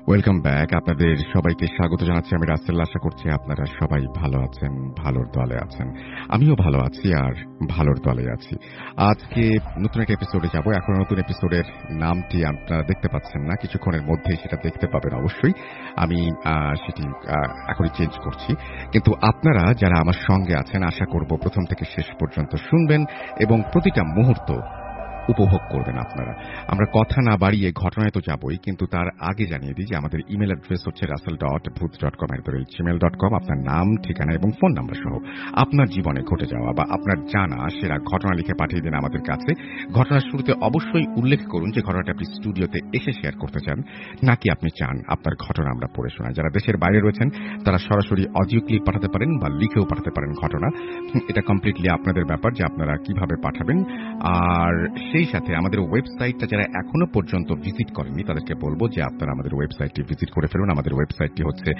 Welcome back. আপনাদের সবাইকে স্বাগত জানাচ্ছি। আমি রাসেল। আশা করছি আপনারা সবাই ভালো আছেন, ভালোর দলে আছেন। আমিও ভালো আছি আর ভালোর দলে আছি। আজকে নতুন একটা এপিসোডে যাব। এখন নতুন এপিসোডের নামটি আপনারা দেখতে পাচ্ছেন না, কিছুক্ষণের মধ্যেই সেটা দেখতে পাবেন অবশ্যই। আমি সেটি এখনই চেঞ্জ করছি। কিন্তু আপনারা যারা আমার সঙ্গে আছেন, আশা করব প্রথম থেকে শেষ পর্যন্ত শুনবেন এবং প্রতিটা মুহূর্ত উপভোগ করবেন আপনারা। আমরা কথা না বাড়িয়ে ঘটনায় তো যাবই, কিন্তু তার আগে জানিয়ে দিই যে আমাদের ইমেল অ্যাড্রেস হচ্ছে russell.booth.com। আপনার নাম, ঠিকানা এবং ফোন নাম্বার সহ আপনার জীবনে ঘটে যাওয়া বা আপনার জানা সেরা ঘটনা লিখে পাঠিয়ে দিন আমাদের কাছে। ঘটনার শুরুতে অবশ্যই উল্লেখ করুন যে ঘটনাটা আপনি স্টুডিওতে এসে শেয়ার করতে চান, নাকি আপনি চান আপনার ঘটনা আমরা পড়ে শোনাই। যারা দেশের বাইরে রয়েছেন তারা সরাসরি অডিও ক্লিপ পাঠাতে পারেন বা লিখেও পাঠাতে পারেন ঘটনা। এটা কমপ্লিটলি আপনাদের ব্যাপার যে আপনারা কিভাবে পাঠাবেন। আর সেই সাথে আমাদের ওয়েবসাইটটা যারা এখনো পর্যন্ত ভিজিট করেননি তাদেরকে বলবো যে আপনারা আমাদের ওয়েবসাইটটি ভিজিট করে ফেলুন। আমাদের ওয়েবসাইটটি হচ্ছে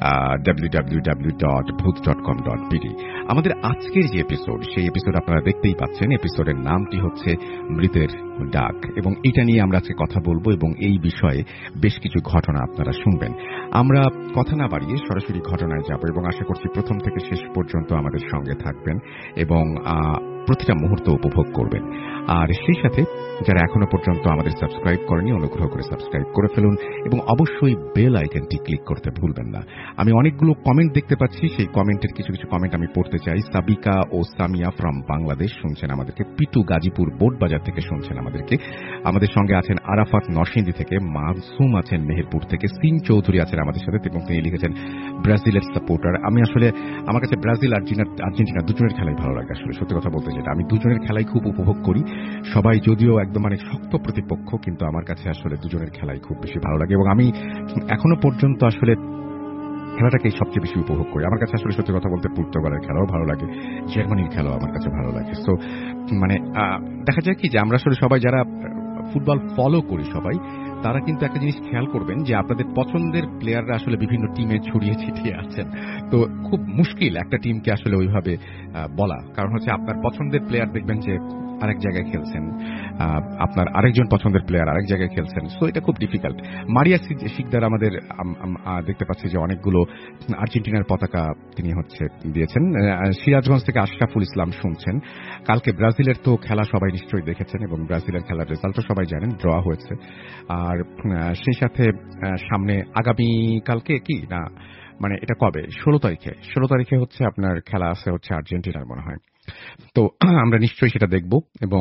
www.booth.com.bd। আমাদের আজকের যে এপিসোড, সেই এপিসোড আপনারা দেখতেই পাচ্ছেন। এপিসোডের নামটি হচ্ছে মৃতের ডাক, এবং এটা নিয়ে আমরা আজকে কথা বলবো এবং এই বিষয়ে বেশ কিছু ঘটনা আপনারা শুনবেন। আমরা কথা না বাড়িয়ে সরাসরি ঘটনায় যাব এবং আশা করছি প্রথম থেকে শেষ পর্যন্ত আমাদের সঙ্গে থাকবেন এবং প্রতিটা মুহূর্ত উপভোগ করবেন। আর সেই সাথে যারা এখনো পর্যন্ত আমাদের সাবস্ক্রাইব করেনি, অনুগ্রহ করে সাবস্ক্রাইব করে ফেলুন এবং অবশ্যই বেল আইকনটি ক্লিক করতে ভুলবেন না। আমি অনেকগুলো কমেন্ট দেখতে পাচ্ছি, সেই কমেন্টের কিছু কিছু কমেন্ট আমি পড়তে চাই। সাবিকা ও সামিয়া ফ্রম বাংলাদেশ শুনছেন আমাদেরকে, পিটু গাজীপুর বোট বাজার থেকে শুনছেন আমাদেরকে। আমাদের সঙ্গে আছেন আরাফাত নরসিংদী থেকে, মাসুম আছেন মেহেরপুর থেকে, সিং চৌধুরী আছেন আমাদের সাথে এবং তিনি লিখেছেন ব্রাজিলের সাপোর্টার। আমি আসলে আমার কাছে ব্রাজিল আর্জেন্টিনা দুজনের খেলাই ভালো লাগে। আসলে সত্যি কথা বলতে যেটা, আমি দুজনের খেলাই খুব উপভোগ করি। সবাই যদিও একদম শক্ত প্রতিপক্ষ, কিন্তু আমার কাছে আসলে দুজনের খেলাই খুব বেশি ভালো লাগে এবং আমি এখনো পর্যন্ত আসলে খেলাটাকে সবচেয়ে বেশি উপভোগ করি। আমার কাছে আসলে সত্যি কথা বলতে পর্তুগালের খেলাও ভালো লাগে, জার্মানির খেলাও আমার কাছে ভালো লাগে। সো দেখা যায় কি যে আমরা আসলে সবাই যারা ফুটবল ফলো করি সবাই, তারা কিন্তু একটা জিনিস খেয়াল করবেন যে আপনাদের পছন্দের প্লেয়াররা আসলে বিভিন্ন টিমে ছড়িয়ে ছিটিয়ে আছেন। তো খুব মুশকিল একটা টিমকে আসলে ওইভাবে বলা, কারণ হচ্ছে আপনার পছন্দের প্লেয়ার দেখবেন যে আরেক জায়গায় খেলছেন, আপনার আরেকজন পছন্দের প্লেয়ার আরেক জায়গায় খেলছেন। সো এটা খুব ডিফিকাল্ট। মারিয়া শিকদার আমাদের দেখতে পাচ্ছি যে অনেকগুলো আর্জেন্টিনার পতাকা তিনি দিয়েছেন। সিরাজগঞ্জ থেকে আশরাফুল ইসলাম শুনছেন। কালকে ব্রাজিলের তো খেলা সবাই নিশ্চয়ই দেখেছেন এবং ব্রাজিলের খেলার রেজাল্টও সবাই জানেন, ড্র হয়েছে। আর সেই সাথে সামনে আগামী কালকে কি না এটা কবে, 16 তারিখে হচ্ছে আপনার খেলা আছে হচ্ছে আর্জেন্টিনার মনে হয়। তো আমরা নিশ্চয়ই সেটা দেখব এবং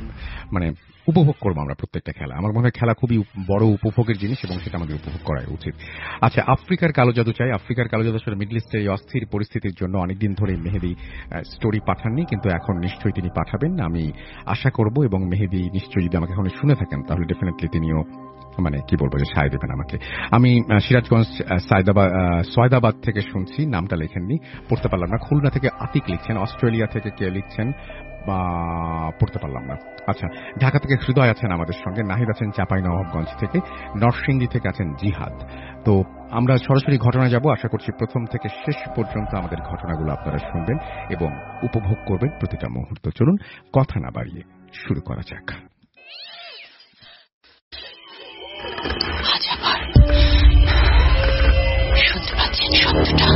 উপভোগ করবো আমরা প্রত্যেকটা খেলা। আমার মনে হয় খেলা খুবই বড় উপভোগের জিনিস এবং সেটা আমাদের উপভোগ করাই উচিত। আচ্ছা, আফ্রিকার কালো জাদু চাই। আফ্রিকার কালো জাদু আসলে মিডল ইস্টের এই অস্থির পরিস্থিতির জন্য অনেকদিন ধরে মেহেদী স্টোরি পাঠাননি, কিন্তু এখন নিশ্চয়ই তিনি পাঠাবেন আমি আশা করব। এবং মেহেদী নিশ্চয়ই যদি আমাকে এখন শুনে থাকেন তাহলে ডেফিনেটলি তিনিও কি বলবো যে সায় দেবেন আমাকে। আমি সিরাজগঞ্জ সয়দাবাদ থেকে শুনছি, নামটা লেখেননি, পড়তে পারলাম না। খুলনা থেকে আতিক লিখছেন, অস্ট্রেলিয়া থেকে কে লিখছেন বা পড়তে পারলাম না। আচ্ছা, ঢাকা থেকে হৃদয় আছেন আমাদের সঙ্গে, নাহিদ আছেন চাঁপাইনবাবগঞ্জ থেকে, নরসিংদী থেকে আছেন জিহাদ। তো আমরা সরাসরি ঘটনা যাব। আশা করছি প্রথম থেকে শেষ পর্যন্ত আমাদের ঘটনাগুলো আপনারা শুনবেন এবং উপভোগ করবেন প্রতিটা মুহূর্ত। চলুন কথা না বাড়িয়ে শুরু করা যাক। শুনতে পাচ্ছেন শব্দটা?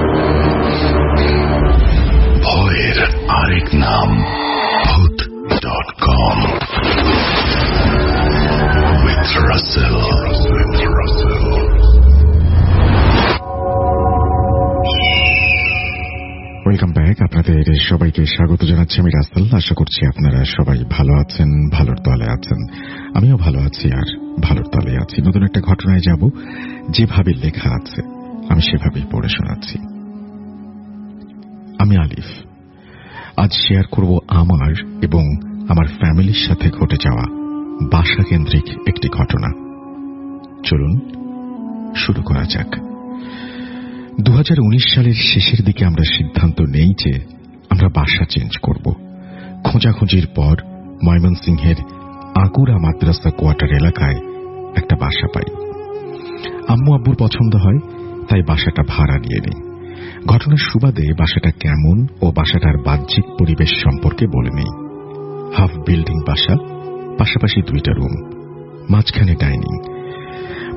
ভয়ের আরেক নাম ভূত.com with Russell. Welcome back. আপনাদের সবাইকে স্বাগত জানাচ্ছি। আমি রাসেল। আশা করছি আপনারা সবাই ভালো আছেন, ভালোর দলে আছেন। আমিও ভালো আছি আর ভালোর দলে আছি। নতুন একটা ঘটনায় যাব, যেভাবে লেখা আছে আমি সেভাবেই পড়ে শোনাচ্ছি। আমি আলিফ। আজ শেয়ার করব আমার এবং আমার ফ্যামিলির সাথে ঘটে যাওয়া বাসা কেন্দ্রিক একটি ঘটনা। চলুন শুরু করা যাক। 2019 সালের শেষের দিকে আমরা সিদ্ধান্ত নেই যে আমরা বাসা চেঞ্জ করব। খোঁজাখুঁজির পর ময়মনসিংহের আগুরা মাদ্রাসা কোয়ার্টার এলাকায় একটা বাসা পাই। আম্মু আব্বুর পছন্দ হয়, তাই বাসাটা ভাড়া নিয়ে নেই। ঘটনার সুবাদে বাসাটা কেমন ও বাসাটার বাহ্যিক পরিবেশ সম্পর্কে বলে নেই। হাফ বিল্ডিং বাসা, পাশাপাশি 2টা রুম, মাঝখানে ডাইনিং।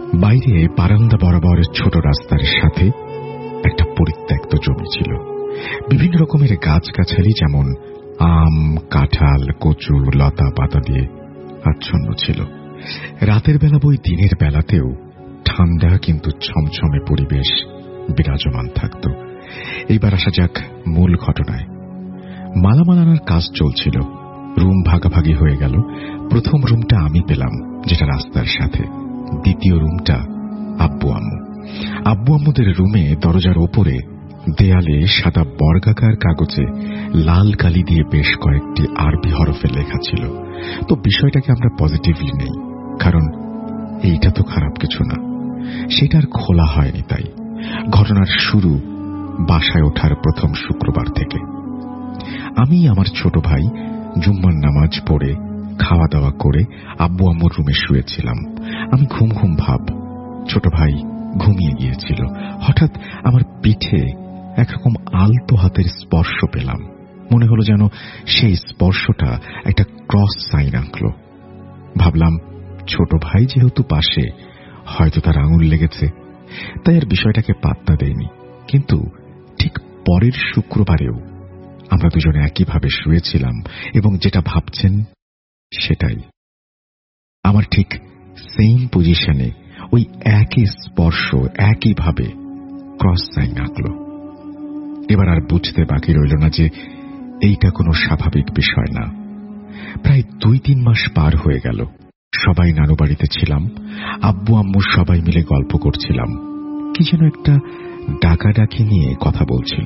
বাইরে বারান্দা বরাবর ছোট রাস্তার সাথে একটা পরিত্যক্ত জমি ছিল। বিভিন্ন রকমের গাছগাছালি যেমন আম, কাঁঠাল, কচু, লতা পাতা দিয়ে আচ্ছন্ন ছিল। রাতের বেলা বই দিনের বেলাতেও ঠান্ডা কিন্তু ছমছমে পরিবেশ বিরাজমান থাকত। এইবার আসা যাক মূল ঘটনায়। মালামাল আনার কাজ চলছিল। রুম ভাগাভাগি হয়ে গেল। প্রথম রুমটা আমি পেলাম, যেটা রাস্তার সাথে। দ্বিতীয় রুমটা আব্বু আম্মু। আব্বু আম্মুদের রুমে দরজার ওপরে দেয়ালে সাদা বর্গাকার কাগজে লাল কালি দিয়ে বেশ কয়েকটি আরবি হরফে লেখা ছিল। তো বিষয়টাকে আমরা পজিটিভলি নেই, কারণ এইটা তো খারাপ কিছু না। সেটা আর খোলা হয়নি। তাই ঘটনার শুরু বাসায় ওঠার প্রথম শুক্রবার থেকে। আমি আমার ছোট ভাই জুম্মার নামাজ পড়ে খাওয়া দাওয়া করে আব্বু আম্মুর রুমে শুয়েছিলাম। আমি ঘুম ঘুম ভাব। ছোট ভাই ঘুমিয়ে গিয়েছিল। হঠাৎ আমার পিঠে একরকম আলতো হাতের স্পর্শ পেলাম। মনে হলো যেন সেই স্পর্শটা একটা ক্রস সাইন আঁকল। ভাবলাম ছোট ভাই যেহেতু পাশে, হয়তো তার আঙুল লেগেছে, তাই আর বিষয়টাকে পাত্তা দেয়নি। কিন্তু ঠিক পরের শুক্রবারেও আমরা দুজনে একইভাবে শুয়েছিলাম এবং যেটা ভাবছেন সেটাই। আমার ঠিক সেম পজিশনে ওই একই স্পর্শ একইভাবে ক্রস সাইন আঁকল। এবার আর বুঝতে বাকি রইল না যে এইটা কোনো স্বাভাবিক বিষয় না। প্রায় 2-3 মাস পার হয়ে গেল। সবাই নানু বাড়িতে ছিলাম। আব্বু আম্মু সবাই মিলে গল্প করছিলাম। কি যেন একটা ডাকাডাকি নিয়ে কথা বলছিল।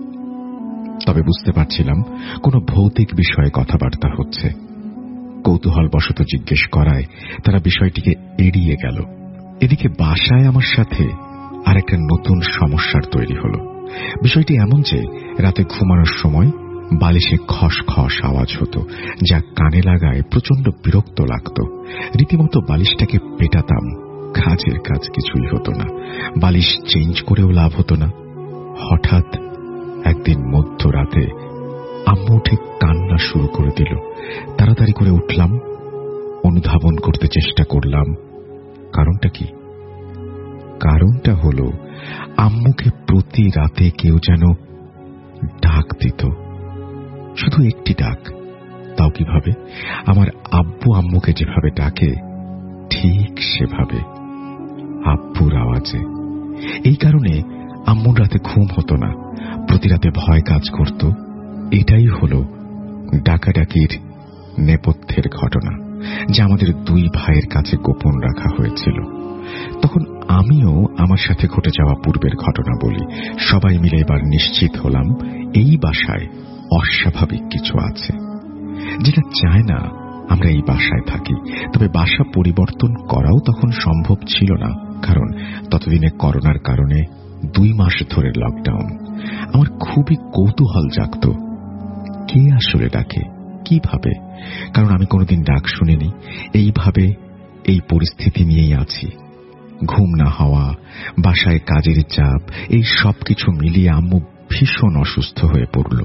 তবে বুঝতে পারছিলাম কোনো ভৌতিক বিষয়ে কথাবার্তা হচ্ছে। কৌতূহলবশত জিজ্ঞেস করায় তারা বিষয়টিকে এড়িয়ে গেল। এদিকে বাসায় আমার সাথে আর একটা নতুন সমস্যার তৈরি হল। বিষয়টি এমন যে রাতে ঘুমানোর সময় বালিশে খস খস আওয়াজ হতো, যা কানে লাগায় প্রচন্ড বিরক্ত লাগত। রীতিমতো বালিশটাকে পেটাতাম, কাজের কাজ কিছুই হতো না। বালিশ চেঞ্জ করেও লাভ হতো না। হঠাৎ একদিন মধ্যরাতে আম্মু উঠে কান্না শুরু করে দিল। তাড়াতাড়ি করে উঠলাম, অনুধাবন করতে চেষ্টা করলাম কারণটা কি। কারণটা হল আম্মুকে প্রতি রাতে কেউ যেন ডাক দিত। শুধু একটি ডাক, তাও কিভাবে? আমার আব্বু আম্মুকে যেভাবে ডাকে ঠিক সেভাবে, আব্বুর আওয়াজে। এই কারণে আম্মুর রাতে ঘুম হতো না, প্রতি রাতে ভয় কাজ করত। এটাই হল ডাকাডাকির নেপথ্যের ঘটনা, যা আমাদের 2 ভাইয়ের কাছে গোপন রাখা হয়েছিল। তখন আমিও আমার সাথে ঘটে যাওয়া পূর্বের ঘটনা বলি। সবাই মিলে এবার নিশ্চিত হলাম এই বাসায় অস্বাভাবিক কিছু আছে, যেটা চায় না আমরা এই বাসায় থাকি। তবে বাসা পরিবর্তন করাও তখন সম্ভব ছিল না, কারণ ততদিনে করোনার কারণে 2 মাস ধরে লকডাউন। আমার খুবই কৌতূহল জাগত, কে আসলে ডাকে, কিভাবে? কারণ আমি কোনোদিন ডাক শুনিনি। এইভাবে এই পরিস্থিতি নিয়েই আছি। ঘুম না হওয়া, বাসায় কাজের চাপ, এই সবকিছু মিলিয়ে আম্মু ভীষণ অসুস্থ হয়ে পড়ল।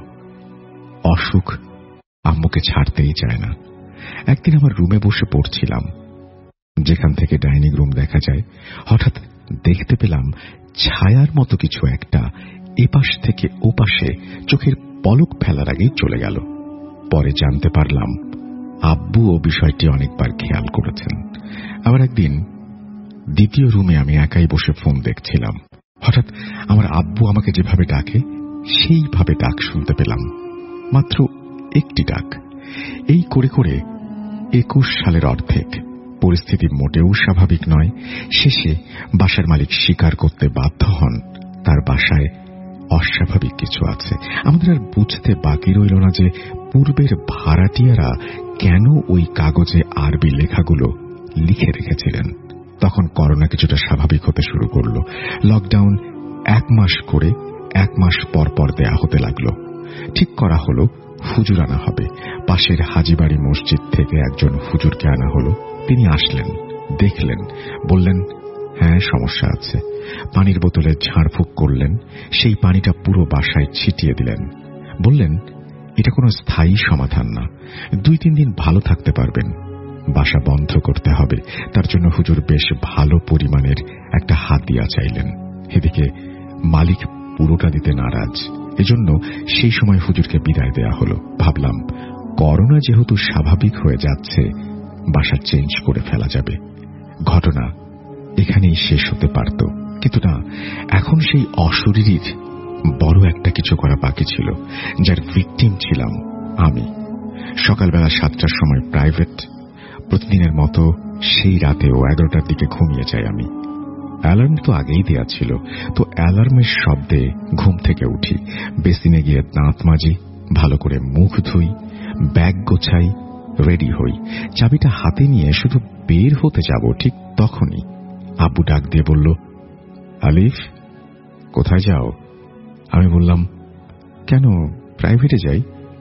অসুখ আম্মুকে ছাড়তেই চায় না। একদিন আমার রুমে বসে পড়ছিলাম, যেখান থেকে ডাইনিং রুম দেখা যায়। হঠাৎ দেখতে পেলাম ছায়ার মতো কিছু একটা এপাশ থেকে ওপাশে চোখের পলক ফেলার আগেই চলে গেল। পরে জানতে পারলাম আব্বুও বিষয়টি অনেকবার খেয়াল করেছেন। আবার একদিন দ্বিতীয় রুমে আমি একাই বসে ফোন দেখছিলাম। হঠাৎ আমার আব্বু আমাকে যেভাবে ডাকে সেইভাবে ডাক শুনতে পেলাম, মাত্র একটি ডাক। এই করে করে 21 সালের অর্ধেক। পরিস্থিতি মোটেও স্বাভাবিক নয়। শেষে বাসার মালিক স্বীকার করতে বাধ্য হন তার বাসায় অস্বাভাবিক কিছু আছে। আমাদের আর বুঝতে বাকি রইল না যে পূর্বের ভাড়াটিয়ারা কেন ওই কাগজে আরবি লেখাগুলো লিখে রেখেছিলেন। তখন করোনা কিছুটা স্বাভাবিক হতে শুরু করল। লকডাউন 1 মাস করে 1 মাস পর পর দেয়া হতে লাগলো। ঠিক করা হলো হুজুর আনা হবে। পাশের হাজিবাড়ি মসজিদ থেকে একজন হুজুরকে আনা হলো। তিনি আসলেন, দেখলেন, বললেন হ্যাঁ সমস্যা আছে। পানির বোতলে ঝাড়ফুঁক করলেন, সেই পানিটা পুরো বাসায় ছিটিয়ে দিলেন। বললেন এটা কোনো স্থায়ী সমাধান না, 2-3 দিন ভালো থাকতে পারবেন, বাসা বন্ধ করতে হবে, তার জন্য হুজুর বেশ ভালো পরিমাণের একটা হাতিয়া চাইলেন। এদিকে মালিক পুরোটা দিতে নারাজ, এজন্য সেই সময় হুজুরকে বিদায় দেয়া হলো। ভাবলাম করোনা যেহেতু স্বাভাবিক হয়ে যাচ্ছে, বাসা চেঞ্জ করে ফেলা যাবে, ঘটনা এখানেই শেষ হতে পারত। কিন্তু না, এখন সেই অশরীরীর বড় একটা কিছু করা বাকি ছিল, যার ভিকটিম ছিলাম আমি। সকালবেলা 7টার সময় প্রাইভেট, প্রতিদিনের মতো সেই রাতেও 11টার দিকে ঘুমিয়ে যাই আমি। অ্যালার্ম তো আগেই দেয়া ছিল, তো অ্যালার্মের শব্দে ঘুম থেকে উঠি, বেসিনে গিয়ে দাঁত মাজি, ভালো করে মুখ ধুই, ব্যাগ গোছাই, রেডি হই। চাবিটা হাতে নিয়ে শুধু বের হতে যাব, ঠিক তখনই আব্বু ডাক দিয়ে বলল, আলিফ, কোথায় যাও? আমি বললাম, কেন, প্রাইভেটে যাই।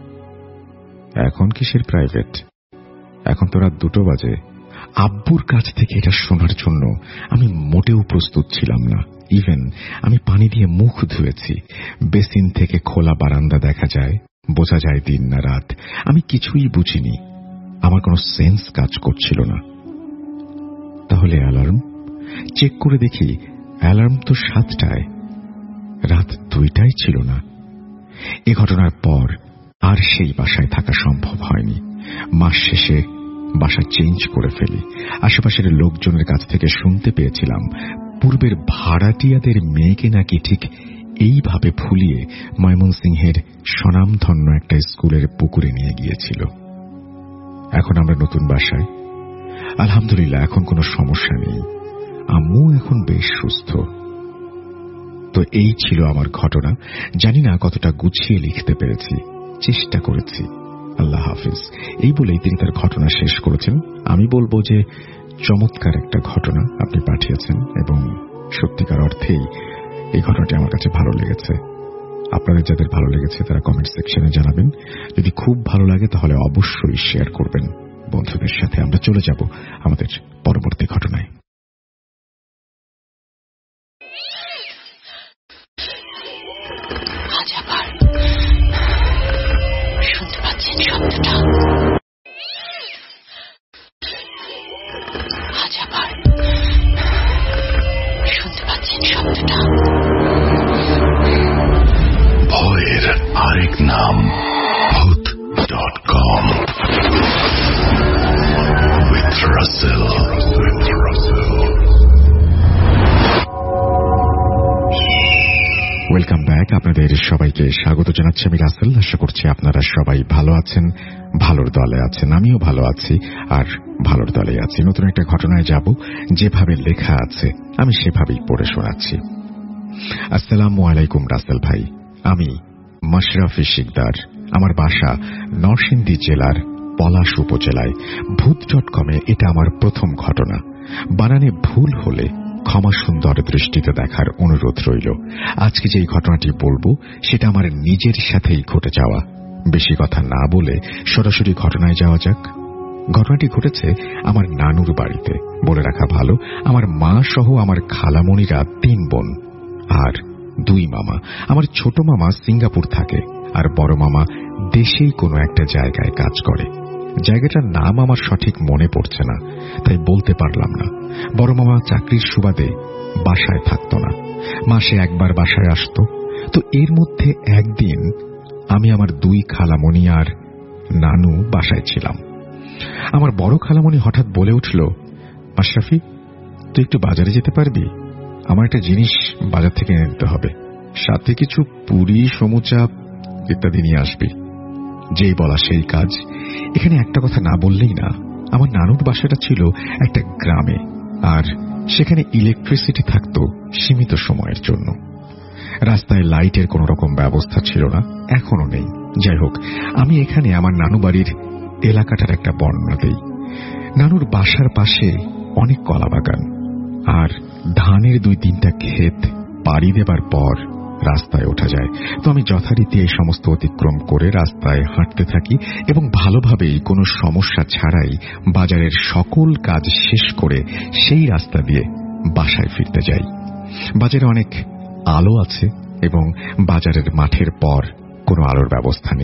এখন কিসের প্রাইভেট? এখন তো রাত 2 বাজে। আব্বুর কাছ থেকে এটা শোনার জন্য আমি মোটেও প্রস্তুত ছিলাম না। ইভেন আমি পানি দিয়ে মুখ ধুয়েছি, বেসিন থেকে খোলা বারান্দা দেখা যায়, বোঝা যায় দিন না রাত। আমি কিছুই বুঝিনি, আমার কোনো সেন্স কাজ করছিল না। তাহলে অ্যালার্ম চেক করে দেখি, অ্যালার্ম তো 7টায়, রাত 2টায় ছিল না। এ ঘটনার পর আর সেই বাসায় থাকা সম্ভব হয়নি। মাস শেষে বাসা চেঞ্জ করে ফেলি। আশেপাশের লোকজনের কাছ থেকে শুনতে পেয়েছিলাম, পূর্বের ভাড়াটিয়াদের মেয়েকে নাকি ঠিক এইভাবে ভুলিয়ে ময়মনসিংহের স্বনামধন্য একটা স্কুলের পুকুরে নিয়ে গিয়েছিল। এখন আমরা নতুন বাসায়, আলহামদুলিল্লাহ এখন কোনো সমস্যা নেই, আম্মু এখন বেশ সুস্থ। তো এই ছিল আমার ঘটনা। জানি না কতটা গুছিয়ে লিখতে পেরেছি, চেষ্টা করেছি। আল্লাহ হাফিজ, এই বলেই তিনি তার ঘটনা শেষ করেছেন। আমি বলবো যে চমৎকার একটা ঘটনা আপনি পাঠিয়েছেন, এবং সত্যিকার অর্থেই এই ঘটনাটি আমার কাছে ভালো লেগেছে। আপনাদের যাদের ভালো লেগেছে তারা কমেন্ট সেকশনে জানাবেন। যদি খুব ভালো লাগে তাহলে অবশ্যই শেয়ার করবেন বন্ধুদের সাথে। আমরা চলে যাব আমাদের পরবর্তী ঘটনায়। শুনতে পাচ্ছেন শব্দটা? আজ আবার শুনতে পাচ্ছেন শব্দটা? ভয়ের আরেক নাম ভূত.com with Russell. Welcome back. আপনাদের সবাইকে স্বাগত জানাচ্ছি আমি রাসেল। আশা করছি আপনারা সবাই ভালো আছেন, ভালোর দলে আছেন। আমিও ভালো আছি আর ভালোর দলে আছি। নতুন একটা ঘটনায় যাব, যেভাবে লেখা আছে আমি সেভাবেই পড়ে শোনাচ্ছি। আসসালামু আলাইকুম রাসেল ভাই, আমি মাশরাফি শিকদার। আমার বাসা নরসিংদী জেলার পলাশ উপজেলায়। ভূত.com-এ এটা আমার প্রথম ঘটনা। বানানে ভুল হলে ক্ষমা সুন্দর দৃষ্টিতে দেখার অনুরোধ রইল। আজকে যেই ঘটনাটি বলবো সেটা আমার নিজের সাথেই ঘটে যাওয়া। বেশি কথা না বলে সরাসরি ঘটনায় যাওয়া যাক। ঘটনাটি ঘটেছে আমার নানুর বাড়িতে। বলে রাখা ভালো, আমার মা সহ আমার খালামণিরা 3 বোন আর 2 মামা। আমার ছোট মামা সিঙ্গাপুর থাকে আর বড় মামা দেশেই কোনো একটা জায়গায় কাজ করে। জায়গাটার নাম আমার সঠিক মনে পড়ছে না, তাই বলতে পারলাম না। বড় মামা চাকরির সুবাদে বাসায় থাকতো না, মাসে একবার বাসায় আসতো। তো এর মধ্যে একদিন আমি আমার 2 খালামণি আর নানু বাসায় ছিলাম। আমার বড় খালামণি হঠাৎ বলে উঠল, মাশরাফি, তুই একটু বাজারে যেতে পারবি? আমার একটা জিনিস বাজার থেকে এনে দিতে হবে, সাথে কিছু পুরি, সমুচা ইত্যাদি নিয়ে আসবি। যেই বলা সেই কাজ। এখানে একটা কথা না বললেই না, আমার নানুর বাসাটা ছিল একটা গ্রামে, আর সেখানে ইলেকট্রিসিটি থাকত সীমিত সময়ের জন্য। রাস্তায় লাইটের কোন রকম ব্যবস্থা ছিল না, এখনো নেই। যাই হোক, আমি এখানে আমার নানু বাড়ির এলাকাটার একটা বর্ণনা দেই। নানুর বাসার পাশে অনেক কলা বাগান আর ধানের 2-3টা ক্ষেত পাড়ি দেবার পর রাস্তায় ওঠা যায়। তো আমি যথারীতি এই সমস্ত অতিক্রম করে রাস্তায় হাঁটতে থাকি এবং ভালোভাবেই কোনো সমস্যা ছাড়াই বাজারের সকল কাজ শেষ করে সেই রাস্তা দিয়ে বাসায় ফিরতে যাই। বাজারে অনেক আলো আছে এবং বাজারের মাঠের পর কোনো আলোর ব্যবস্থা নেই।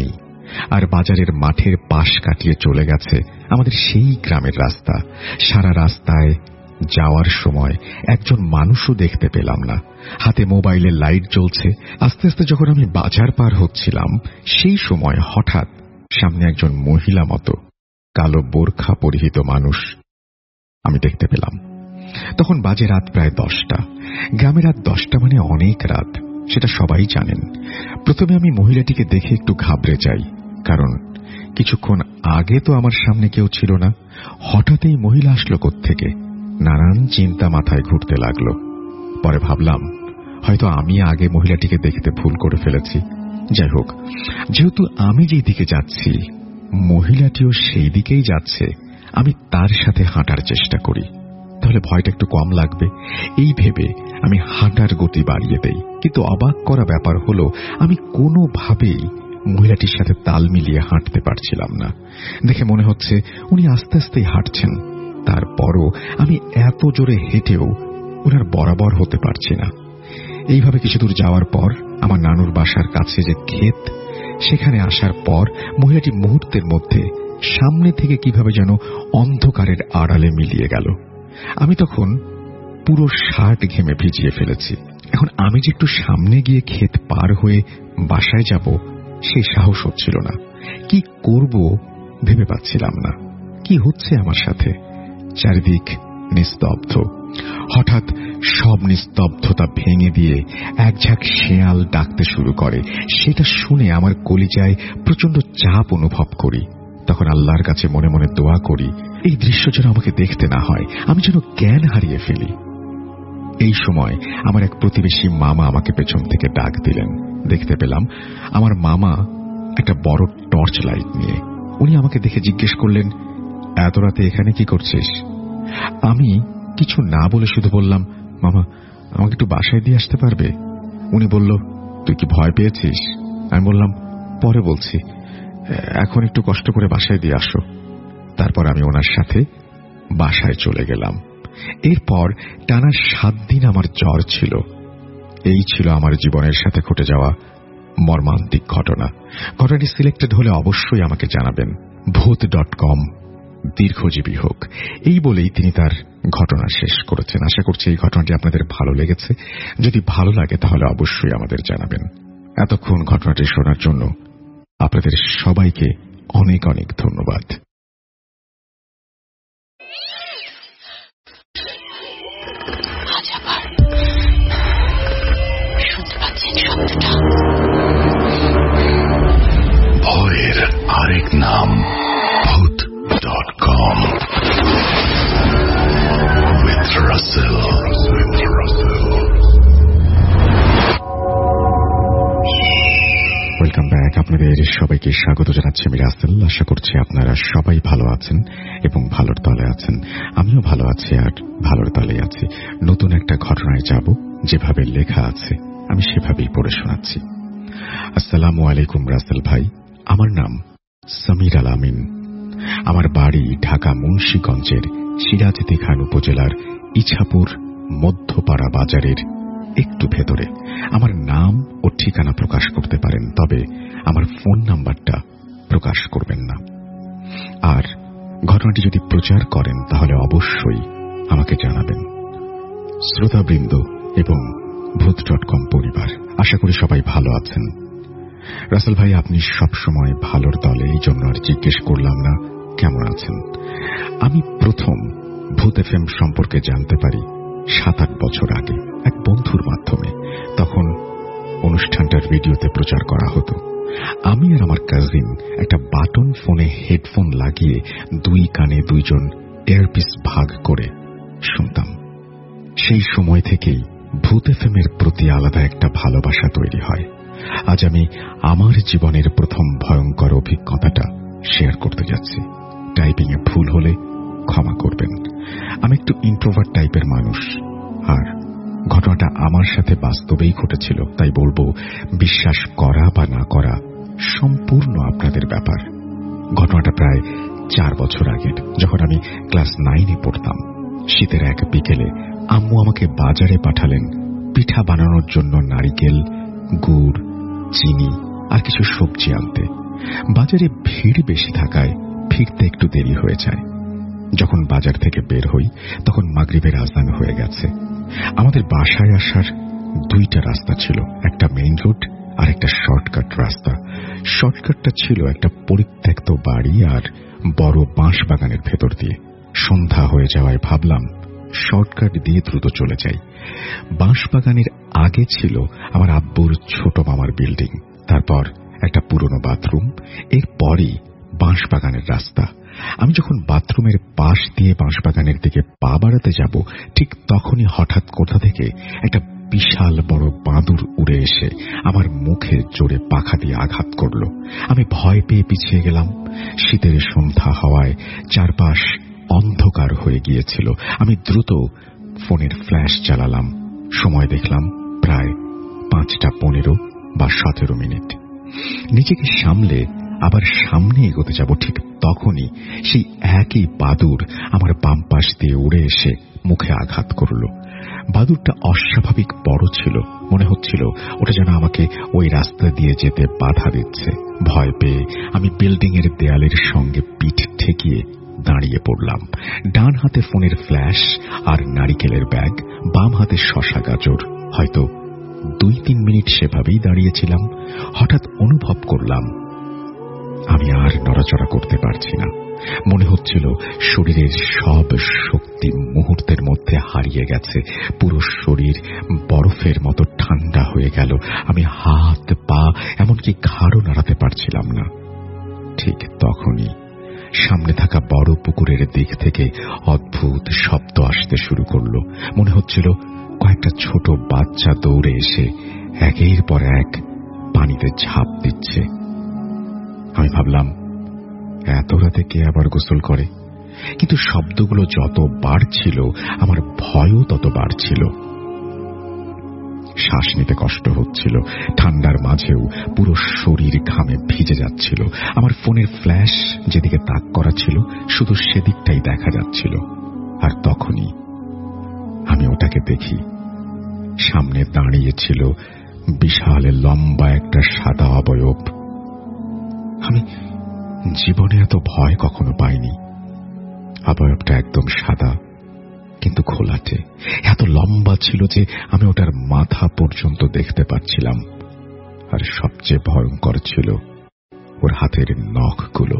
আর বাজারের মাঠের পাশ কাটিয়ে চলে গেছে আমাদের সেই গ্রামের রাস্তা। সারা রাস্তায় যাওয়ার সময় একজন মানুষও দেখতে পেলাম না। হাতে মোবাইলের লাইট জ্বলছে। আস্তে আস্তে যখন আমি বাজার পার হচ্ছিলাম, সেই সময় হঠাৎ সামনে একজন মহিলা মতো কালো বোরখা পরিহিত মানুষ আমি দেখতে পেলাম। তখন বাজে রাত প্রায় 10টা। গ্রামে রাত 10টা মানে অনেক রাত, সেটা সবাই জানেন। প্রথমে আমি মহিলাটিকে দেখে একটু ঘাবড়ে যাই, কারণ কিছুক্ষণ আগে তো আমার সামনে কেউ ছিল না। হঠাৎই মহিলা আসলো কোত্থেকে, নানান চিন্তা মাথায় ঘুরতে লাগলো। পরে ভাবলাম হয়তো আমি আগে মহিলাটিকে দেখতে ভুল করে ফেলেছি। যাই হোক, যেহেতু আমি যেই দিকে যাচ্ছি মহিলাটিও সেই দিকেই যাচ্ছে, আমি তার সাথে হাঁটার চেষ্টা করি, তাহলে ভয়টা একটু কম লাগবে। এই ভেবে আমি হাঁটার গতি বাড়িয়ে দেই। কিন্তু অবাক করা ব্যাপার হলো আমি কোনোভাবেই মহিলাটির সাথে তাল মিলিয়ে হাঁটতে পারছিলাম না। দেখে মনে হচ্ছে উনি আস্তে আস্তে হাঁটছেন, তারপরও আমি এত জোরে হেঁটেও ওনার বরাবর হতে পারছি না। এইভাবে কিছু দূর যাওয়ার পর আমার নানুর বাসার কাছে যে ক্ষেত, সেখানে আসার পর মহিলাটি মুহূর্তের মধ্যে সামনে থেকে কিভাবে যেন অন্ধকারের আড়ালে মিলিয়ে গেল। আমি তখন পুরো শার্ট ঘেমে ভিজিয়ে ফেলেছি। এখন আমি যে একটু সামনে গিয়ে ক্ষেত পার হয়ে বাসায় যাব সেই সাহস হচ্ছিল না। কি করব ভেবে পাচ্ছিলাম না। কি হচ্ছে আমার সাথে? চারিদিক নিস্তব্ধ। হঠাৎ সব নিস্তব্ধতা ভেঙে দিয়ে এক ঝাঁক শেয়াল ডাকতে শুরু করে। সেটা শুনে আমার কলিজায় প্রচন্ড চাপ অনুভব করি। তখন আল্লাহর কাছে মনে মনে দোয়া করি এই দৃশ্য যেন আমাকে দেখতে না হয়, আমি যেন জ্ঞান হারিয়ে ফেলি। এই সময় আমার এক প্রতিবেশী মামা আমাকে পেছন থেকে ডাক দিলেন। দেখতে পেলাম আমার মামা একটা বড় টর্চ লাইট নিয়ে। উনি আমাকে দেখে জিজ্ঞেস করলেন, এত রাতে এখানে কি করছিস? আমি কিছু না বলে শুধু বললাম, মামা আমাকে একটু বাসায় দিয়ে আসতে পারবে? উনি বলল, তুই কি ভয় পেয়েছিস? আমি বললাম, পরে বলছি, এখন একটু কষ্ট করে বাসায় দিয়ে আসো। তারপর আমি ওনার সাথে বাসায় চলে গেলাম। এরপর টানা 7 দিন আমার জ্বর ছিল। এই ছিল আমার জীবনের সাথে ঘটে যাওয়া মর্মান্তিক ঘটনা। ঘটনাটি সিলেক্টেড হলে অবশ্যই আমাকে জানাবেন। ভূত.com দীর্ঘজীবী হোক, এই বলেই তিনি তার ঘটনা শেষ করেছেন। আশা করছি এই ঘটনাটি আপনাদের ভালো লেগেছে। যদি ভালো লাগে তাহলে অবশ্যই আমাদের জানাবেন। এতক্ষণ ঘটনাটি শোনার জন্য আপনাদের সবাইকে অনেক অনেক ধন্যবাদ। আজ আবার শুনতে পাচ্ছেন শব্দটা? ভয়ের আরেক নাম ভূত.com with Russell. Welcome back. আপনাদের সবাইকে স্বাগত জানাচ্ছি আমি রাসেল। আশা করছি আপনারা সবাই ভালো আছেন এবং ভালোর তলে আছেন। আমিও ভালো আছি আর ভালোর তলে আছি। নতুন একটা ঘটনায় যাব, যেভাবে লেখা আছে আমি সেভাবেই পড়ে শোনাচ্ছি। আসসালামু আলাইকুম রাসেল ভাই, আমার নাম সমীর আল আমিন। আমার বাড়ি ঢাকা মুন্সিগঞ্জের সিরাজদি খান উপজেলার ইছাপুর মধ্যপাড়া বাজারের একটু ভেতরে। আমার নাম ও ঠিকানা প্রকাশ করতে পারেন, তবে আমার ফোন নাম্বারটা প্রকাশ করবেন না। আর ঘটনাটি যদি প্রচার করেন তাহলে অবশ্যই আমাকে জানাবেন। শ্রোতাবৃন্দ এবং ভূত.com পরিবার, আশা করি সবাই ভালো আছেন। রাসেল ভাই, আপনি সবসময় ভালোর দলে, এই জন্য আর জিজ্ঞেস করলাম না কেমন আছেন। আমি প্রথম ভূত এফএম সম্পর্কে জানতে পারি 7-8 বছর আগে এক বন্ধুর মাধ্যমে। তখন অনুষ্ঠানটার ভিডিওতে প্রচার করা হতো। আমি আর আমার কাজিন একটা বাটন ফোনে হেডফোন লাগিয়ে 2 কানে 2 জন এয়ারপিস ভাগ করে শুনতাম। সেই সময় থেকেই ভূত এফএমের প্রতি আলাদা একটা ভালোবাসা তৈরি হয়। আজ আমি আমার জীবনের প্রথম ভয়ঙ্কর অভিজ্ঞতাটা শেয়ার করতে যাচ্ছি। টাইপিং এ ভুল হলে ক্ষমা করবেন। আমি একটু ইন্ট্রোভার্ট টাইপের মানুষ, আর ঘটনাটা আমার সাথে বাস্তবেই ঘটেছিল। তাই বলবো, বিশ্বাস করা বা না করা সম্পূর্ণ আপনাদের ব্যাপার। ঘটনাটা প্রায় 4 বছর আগের, যখন আমি ক্লাস 9-এ পড়তাম। শীতের এক বিকেলে আম্মু আমাকে বাজারে পাঠালেন পিঠা বানানোর জন্য নারিকেল, গুড়, চিনি আর কিছু সবজি আনতে। বাজারে ভিড় বেশি থাকায় ফিরতে একটু দেরি হয়ে যায়। যখন বাজার থেকে বের হই তখন মাগরিবের আজান হয়ে গেছে। আমাদের বাসায় আসার দুইটা রাস্তা ছিল, একটা মেইন রোড আর একটা শর্টকাট রাস্তা। শর্টকাটটা ছিল একটা পরিত্যক্ত বাড়ি আর বড় বাঁশ বাগানের ভেতর দিয়ে। সন্ধ্যা হয়ে যাওয়ায় ভাবলাম শর্টকাট দিয়ে দ্রুত চলে যাই। বাঁশ বাগানের আগে ছিল আমার আব্বুর ছোট মামার বিল্ডিং, তারপর একটা পুরনো বাথরুম, এরপরই বাঁশ বাগানের রাস্তা। আমি যখন বাথরুমের পাশ দিয়ে বাঁশবাগানের দিকে পা বাড়াতে যাব, ঠিক তখনই হঠাৎ কোথা থেকে একটা বিশাল বড় বাদুড় উড়ে এসে আমার মুখে জোরে পাখা দিয়ে আঘাত করল। আমি ভয় পেয়ে পিছিয়ে গেলাম। শীতের সন্ধ্যা হওয়ায় চারপাশ অন্ধকার হয়ে গিয়েছিল। আমি দ্রুত ফোনের ফ্ল্যাশ চালালাম। সময় দেখলাম প্রায় 5:15 বা 17 মিনিট। নিজেকে সামলে আবার সামনে এগোতে যাব, ঠিক তখনই সেই একই বাদুড় আমার বাম পাশ দিয়ে উড়ে এসে মুখে আঘাত করল। বাদুড়টা অস্বাভাবিক বড় ছিল, মনে হচ্ছিল ওটা যেন আমাকে ওই রাস্তা দিয়ে যেতে বাধা দিচ্ছে। ভয় পেয়ে আমি বিল্ডিং এর দেয়ালের সঙ্গে পিঠ ঠেকিয়ে দাঁড়িয়ে পড়লাম। ডান হাতে ফোনের ফ্ল্যাশ আর নারিকেলের ব্যাগ, বাম হাতে শসা গাজর। হয়তো 2-3 মিনিট সেভাবেই দাঁড়িয়েছিলাম। হঠাৎ অনুভব করলাম আমি আর নড়াচড়া করতে পারছি না। মনে হচ্ছিল শরীরের সব শক্তি মুহূর্তের মধ্যে হারিয়ে গেছে। পুরো শরীর বরফের মতো ঠান্ডা হয়ে গেল। আমি হাত পা এমনকি ঘাড়ও নাড়াতে পারছিলাম না। ঠিক তখনই সামনে থাকা বড় পুকুরের দিক থেকে অদ্ভুত শব্দ আসতে শুরু করলো। মনে হচ্ছিল কয়েকটা ছোট বাচ্চা দৌড়ে এসে একের পর এক পানিতে ঝাঁপ দিচ্ছে। আমি ভাবলাম এত রাতে কে আবার গোসল করে, কিন্তু শব্দগুলো যত বাড়ছিল আমার ভয়ও তত বাড়ছিল। শ্বাস নিতে কষ্ট হচ্ছিল। ঠান্ডার মাঝেও পুরো শরীর ঘামে ভিজে যাচ্ছিল। আমার ফোনের ফ্ল্যাশ যেদিকে তাক করা ছিল শুধু সেদিকটাই দেখা যাচ্ছিল। আর তখনই আমি ওটাকে দেখি। সামনে দাঁড়িয়েছিল বিশাল লম্বা একটা সাদা অবয়ব। আমি জীবনে এত ভয় কখনো পাইনি। অবয়বটা একদম সাদা কিন্তু ঘোলাটে। এত লম্বা ছিল যে আমি ওটার মাথা পর্যন্ত দেখতে পাচ্ছিলাম। আর সবচেয়ে ভয়ঙ্কর ছিল ওর হাতের নখগুলো।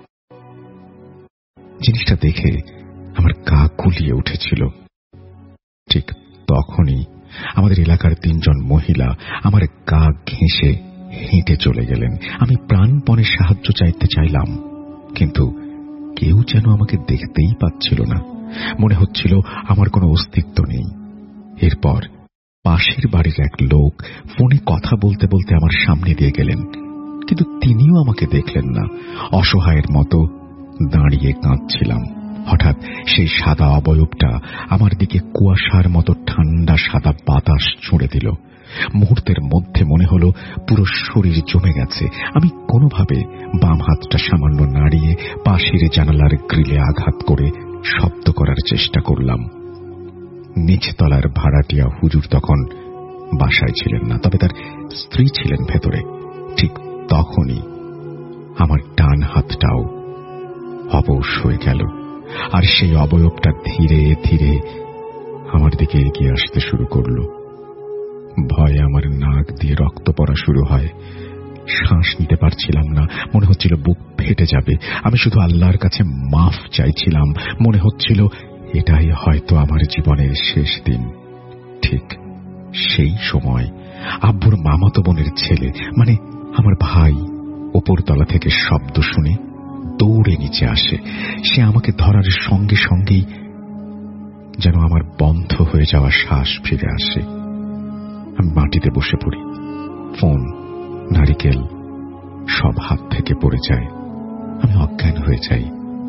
জিনিসটা দেখে আমার গা গুলিয়ে উঠেছিল। ঠিক তখনই আমাদের এলাকার 3 জন মহিলা আমার গা ঘেঁষে হেঁটে চলে গেলেন। আমি প্রাণপণে সাহায্য চাইতে চাইলাম, কিন্তু কেউ যেন আমাকে দেখতেই পাচ্ছিল না। মনে হচ্ছিল আমার কোনো অস্তিত্ব নেই। এরপর পাশের বাড়ির এক লোক ফোনে কথা বলতে বলতে আমার সামনে দিয়ে গেলেন, কিন্তু তিনিও আমাকে দেখলেন না। অসহায়ের মতো দাঁড়িয়ে কাঁদছিলাম। হঠাৎ সেই সাদা অবয়বটা আমার দিকে কুয়াশার মতো ঠান্ডা সাদা বাতাস ছুঁড়ে দিল। মুহূর্তের মধ্যে মনে হলো পুরো শরীর জমে গেছে। আমি কোনোভাবে বাম হাতটা সামান্য নাড়িয়ে পাশের জানালার গ্রিলে আঘাত করে শব্দ করার চেষ্টা করলাম। নিচতলার ভাড়াটিয়া হুজুর তখন বাসায় ছিলেন না, তবে তার স্ত্রী ছিলেন ভেতরে। ঠিক তখনই আমার ডান হাতটাও অবশ হয়ে গেল, আর সেই অবয়বটা ধীরে ধীরে আমার দিকে এগিয়ে আসতে শুরু করল। ভয়ে আমার নাক দিয়ে রক্ত পড়া শুরু হয়। শ্বাস নিতে পারছিলাম না, মনে হচ্ছিল বুক ফেটে যাবে। আমি শুধু আল্লাহর কাছে মাফ চাইছিলাম। মনে হচ্ছিল এটাই হয়তো আমার জীবনের শেষ দিন। ঠিক সেই সময় আব্বুর মামাতো বোনের ছেলে, মানে আমার ভাই, ওপরতলা থেকে শব্দ শুনে দৌড়ে নিচে আসে। সে আমাকে ধরার সঙ্গে সঙ্গেই যেন আমার বন্ধ হয়ে যাওয়া শ্বাস ফিরে আসে। আমি মাটিতে বসে পড়ি। ফোন, নারিকেল সব হাত থেকে পড়ে যায়। আমি অজ্ঞান হয়ে যাই।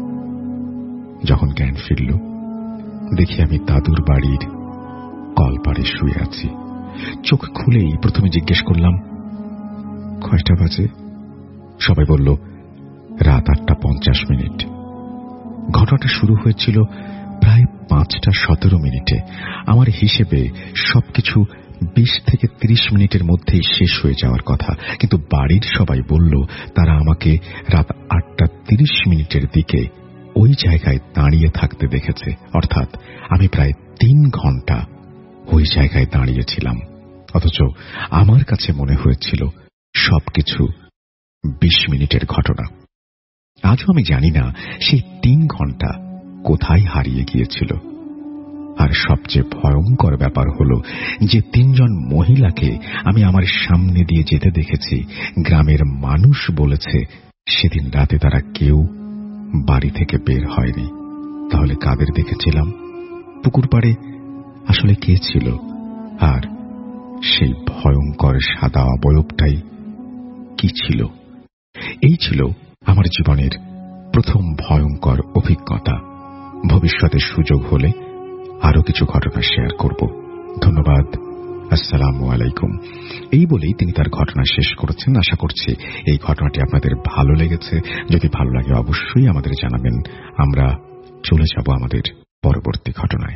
যখন জ্ঞান ফিরল, দেখি আমি দাদুর বাড়ির কলপাড়ে শুয়ে আছি। চোখ খুলেই প্রথমে জিজ্ঞেস করলাম, কয়টা বাজে? সবাই বলল রাত 8:50। ঘটনাটা শুরু হয়েছিল প্রায় 5:17 মিনিটে। আমার হিসেবে সবকিছু 20 থেকে 30 মিনিটের মধ্যেই শেষ হয়ে যাওয়ার কথা, কিন্তু বাড়ির সবাই বলল তারা আমাকে রাত 8:30 দিকে ওই জায়গায় দাঁড়িয়ে থাকতে দেখেছে। অর্থাৎ আমি প্রায় 3 ঘন্টা ওই জায়গায় দাঁড়িয়েছিলাম, অথচ আমার কাছে মনে হয়েছিল সবকিছু 20 মিনিটের ঘটনা। আজও আমি জানি না সেই 3 ঘন্টা কোথায় হারিয়ে গিয়েছিল। আর সবচেয়ে ভয়ঙ্কর ব্যাপার হলো যে 3 জন মহিলাকে আমি আমার সামনে দিয়ে যেতে দেখেছি, গ্রামের মানুষ বলেছে সেদিন রাতে তারা কেউ বাড়ি থেকে বের হয়নি। তাহলে কাদের দেখেছিলাম? পুকুর পাড়ে আসলে কে ছিল? আর সেই ভয়ঙ্কর সাদা অবয়বটাই কি ছিল? এই ছিল আমার জীবনের প্রথম ভয়ঙ্কর অভিজ্ঞতা। ভবিষ্যতে সুযোগ হলে আরো কিছু ঘটনা শেয়ার করব। ধন্যবাদ। আসসালামু আলাইকুম। এই বলেই তিনি তার ঘটনা শেষ করেছেন। আশা করছি এই ঘটনাটি আপনাদের ভালো লেগেছে। যদি ভালো লাগে অবশ্যই আমাদের জানাবেন। আমরা চলে যাব আমাদের পরবর্তী ঘটনায়।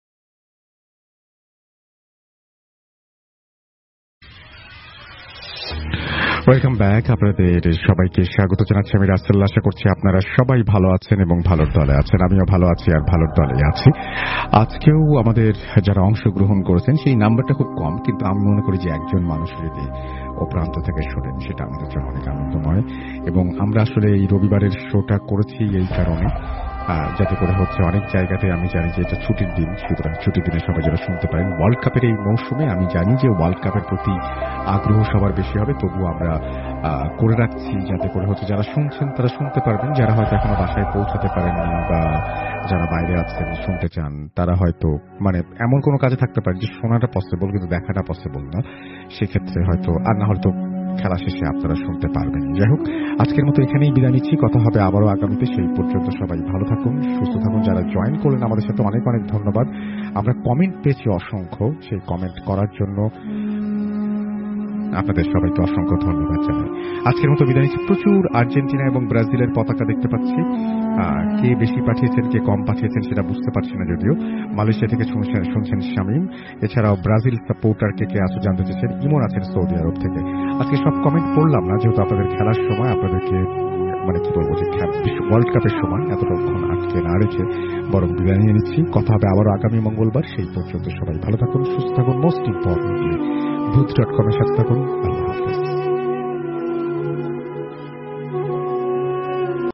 Welcome back. আপনাদের সবাইকে স্বাগত জানাচ্ছি আমি রাসেল। আশা করছি আপনারা সবাই ভালো আছেন এবং ভালোর দলে আছেন। আমিও ভালো আছি আর ভালোর দলে আছি। আজকেও আমাদের যারা অংশগ্রহণ করেছেন সেই নাম্বারটা খুব কম, কিন্তু আমি মনে করি যে একজন মানুষ যদি ও প্রান্ত থেকে শোনেন সেটা আমাদের জন্য অনেক আনন্দময়। এবং আমরা আসলে এই রবিবারের শোটা করেছি এই কারণে যাতে করে হচ্ছে অনেক জায়গাতে আমি জানি যে এটা ছুটির দিন, সুতরাং ছুটির দিনে সবাই যারা শুনতে পারেন। ওয়ার্ল্ড কাপের এই মৌসুমে আমি জানি যে ওয়ার্ল্ড কাপের প্রতি আগ্রহ সবার বেশি হবে, তবুও আমরা করে রাখছি যাতে করে হচ্ছে যারা শুনছেন তারা শুনতে পারবেন, যারা হয়তো এখনো বাসায় পৌঁছাতে পারেননি বা যারা বাইরে আছেন শুনতে চান তারা হয়তো মানে এমন কোনো কাজে থাকতে পারে যে শোনাটা পসিবল কিন্তু দেখাটা পসিবল না, সেক্ষেত্রে হয়তো আর না হয়তো খেলা শেষে আপনারা শুনতে পারবেন। যাই হোক, আজকের মতো এখানেই বিদায় নিচ্ছি। কথা হবে আবারও আগামীতে। সেই পর্যন্ত সবাই ভালো থাকুন, সুস্থ থাকুন। যারা জয়েন করলেন আমাদের সাথে অনেক অনেক ধন্যবাদ। আমরা কমেন্ট পেয়েছি অসংখ্য, সেই কমেন্ট করার জন্য আপনাদের সবাইকে অসংখ্য ধন্যবাদ জানাই। আজকের মতো বিদায় নিচ্ছি। প্রচুর আর্জেন্টিনা এবং ব্রাজিলের পতাকা দেখতে পাচ্ছি। কে বেশি পাঠিয়েছেন কে কম পাঠিয়েছেন সেটা বুঝতে পারছি না, যদিও মালয়েশিয়া থেকে শুনছেন শামীম। এছাড়াও ব্রাজিল সাপোর্টার কে আসো জানতে চেয়েছেন। ইমন আছেন সৌদি আরব থেকে। আজকে সব কমেন্ট পড়লাম না, যেহেতু আপনাদের খেলার সময় আপনাদেরকে মানে কি বলবো যে ওয়ার্ল্ড কাপের সময় এতক্ষণ আজকে না রেখে বরং বিদায় নিয়ে নিচ্ছি। কথা হবে আবারও আগামী মঙ্গলবার। সেই পর্যন্ত সবাই ভালো থাকুন, সুস্থ থাকুন। মোস্ট ইম্পর্টেন্টলি ভূত.com এর সাথে থাকুন।